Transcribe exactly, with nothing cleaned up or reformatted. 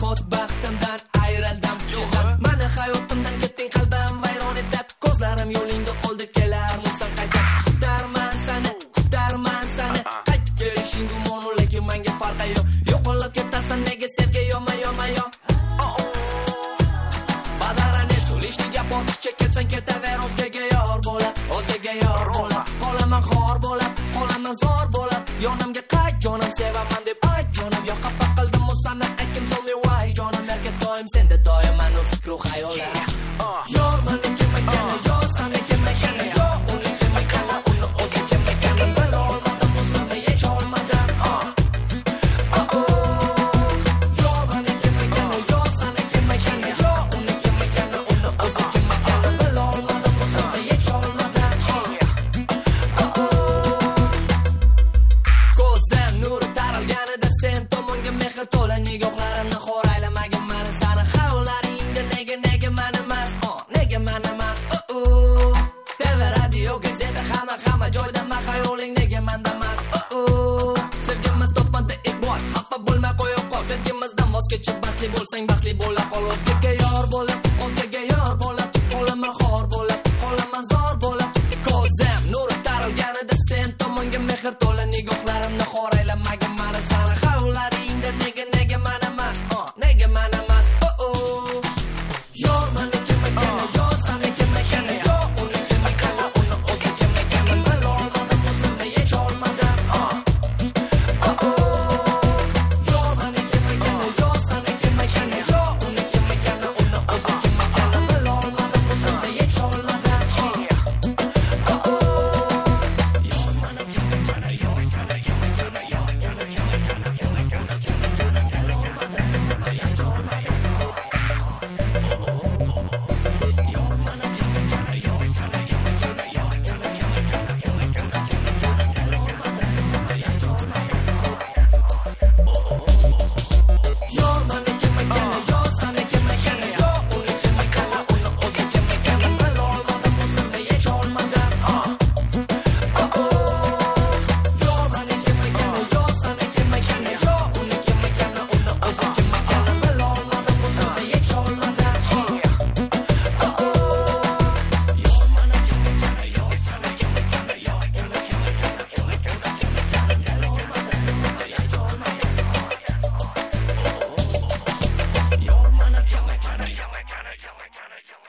Bexod baxtimdan ayrildim chindan. Mani hayotimdan ketding qalbim vayron etib. Ko'zlarim yo'lingga oldi kelar musan qaytib. Kutarman seni, kutarman seni. Qaytib kelishing gumon, lekin menga farqi yo'q. Yo'qolib ketasan nega sevgi yoma yoma yo. Bazarane tulishniga botishga ketsang ketaver o'zgaga yor bo'lib, o'zgaga yor bo'lib. Qolaman xor bo'lib, qolaman zor bo'lib. Yonimga qayt jonim sevaman deb ayt jonim yo'q xafa qildim o'sani aytdim zo'mi voy jonim erga doim senda doim manu fikru xayollar. Yor meni kimagana yo seni kimagana yo uni kimagana uni o'zi kimagana bil olmadim o'zimni hech olmadim. Yor meni kimagana yo seni kimagana yo uni kimagana uni o'zi kimagana bil olmadim o'zimni hech olmadim. Ko'zim nuri taralganida sen tomonga mehr to'la nigohlarimni xor aylamagin mani sani xayolaringda nega nega mani emas nega mani emas tv radio gazeta hamma hamma joyda ma xayoling nega manda emas sevgimiz topmadi iqbol xafa bo'lma qo'ya qol sevgimizdan voz kechib baxtli bo'lsang baxtli bo'la qol o'zgaga yor bo'lib